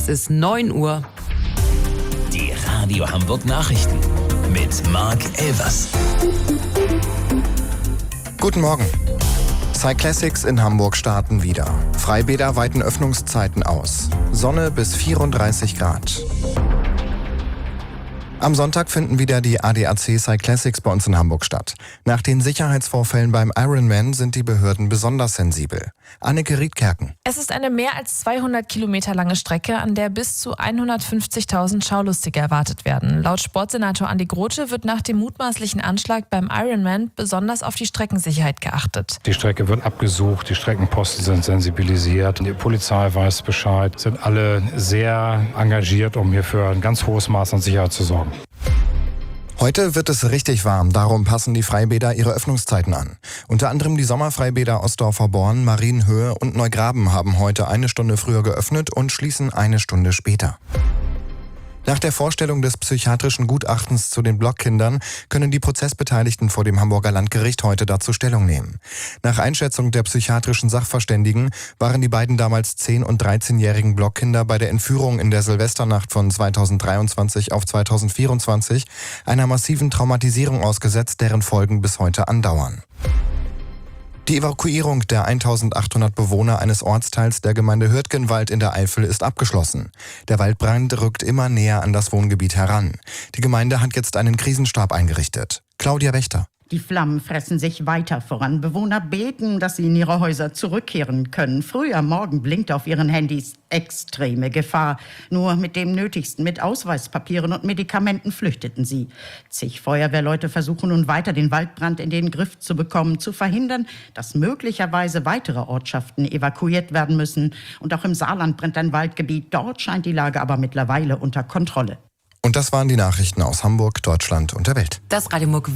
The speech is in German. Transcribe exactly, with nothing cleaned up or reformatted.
Es ist neun Uhr. Die Radio Hamburg Nachrichten mit Marc Elvers. Guten Morgen. Cyclassics in Hamburg starten wieder. Freibäder weiten Öffnungszeiten aus. Sonne bis vierunddreißig Grad. Am Sonntag finden wieder die A D A C Cyclassics bei uns in Hamburg statt. Nach den Sicherheitsvorfällen beim Ironman sind die Behörden besonders sensibel. Anneke Riedkerken. Es ist eine mehr als zweihundert Kilometer lange Strecke, an der bis zu hundertfünfzigtausend Schaulustige erwartet werden. Laut Sportsenator Andi Grote wird nach dem mutmaßlichen Anschlag beim Ironman besonders auf die Streckensicherheit geachtet. Die Strecke wird abgesucht, die Streckenposten sind sensibilisiert, die Polizei weiß Bescheid, sind alle sehr engagiert, um hier für ein ganz hohes Maß an Sicherheit zu sorgen. Heute wird es richtig warm, darum passen die Freibäder ihre Öffnungszeiten an. Unter anderem die Sommerfreibäder Ostdorfer Born, Marienhöhe und Neugraben haben heute eine Stunde früher geöffnet und schließen eine Stunde später. Nach der Vorstellung des psychiatrischen Gutachtens zu den Blockkindern können die Prozessbeteiligten vor dem Hamburger Landgericht heute dazu Stellung nehmen. Nach Einschätzung der psychiatrischen Sachverständigen waren die beiden damals zehn- und dreizehnjährigen Blockkinder bei der Entführung in der Silvesternacht von zweitausenddreiundzwanzig auf zweitausendvierundzwanzig einer massiven Traumatisierung ausgesetzt, deren Folgen bis heute andauern. Die Evakuierung der eintausendachthundert Bewohner eines Ortsteils der Gemeinde Hürtgenwald in der Eifel ist abgeschlossen. Der Waldbrand rückt immer näher an das Wohngebiet heran. Die Gemeinde hat jetzt einen Krisenstab eingerichtet. Claudia Wächter. Die Flammen fressen sich weiter voran. Bewohner beten, dass sie in ihre Häuser zurückkehren können. Früh am Morgen blinkt auf ihren Handys extreme Gefahr. Nur mit dem Nötigsten, mit Ausweispapieren und Medikamenten flüchteten sie. Zig Feuerwehrleute versuchen nun weiter, den Waldbrand in den Griff zu bekommen, zu verhindern, dass möglicherweise weitere Ortschaften evakuiert werden müssen. Und auch im Saarland brennt ein Waldgebiet. Dort scheint die Lage aber mittlerweile unter Kontrolle. Und das waren die Nachrichten aus Hamburg, Deutschland und der Welt. Das Radio Hamburg